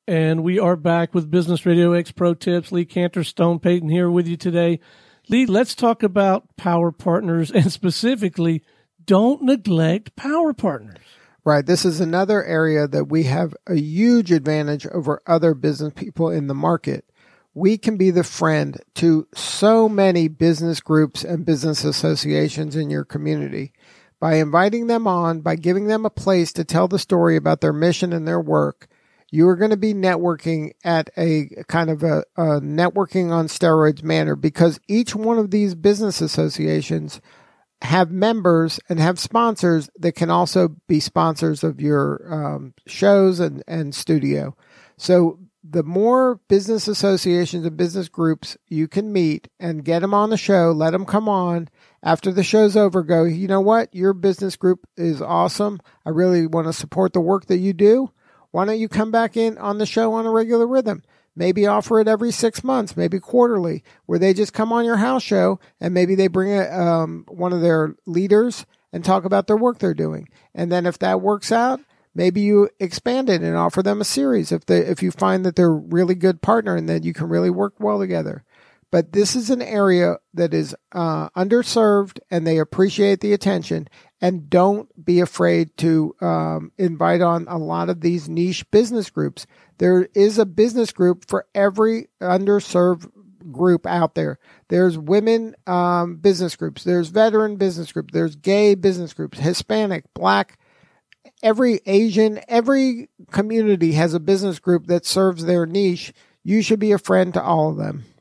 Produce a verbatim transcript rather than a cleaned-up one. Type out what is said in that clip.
And we are back with Business Radio X Pro Tips. Lee Cantor, Stone Payton here with you today. Lee, let's talk about power partners, and specifically, don't neglect power partners. Right. This is another area that we have a huge advantage over other business people in the market. We can be the friend to so many business groups and business associations in your community by inviting them on, by giving them a place to tell the story about their mission and their work. You are going to be networking at a kind of a, a networking on steroids manner, because each one of these business associations have members and have sponsors that can also be sponsors of your um, shows and, and studio. So the more business associations and business groups you can meet and get them on the show, let them come on. After the show's over, go, you know what? Your business group is awesome. I really want to support the work that you do. Why don't you come back in on the show on a regular rhythm? Maybe offer it every six months, maybe quarterly, where they just come on your house show and maybe they bring a, um, one of their leaders and talk about their work they're doing. And then if that works out, maybe you expand it and offer them a series if they, if you find that they're a really good partner and that you can really work well together. But this is an area that is uh, underserved, and they appreciate the attention. And don't be afraid to um, invite on a lot of these niche business groups. There is a business group for every underserved group out there. There's women um, business groups. There's veteran business groups. There's gay business groups, Hispanic, Black, every Asian, every community has a business group that serves their niche. You should be a friend to all of them.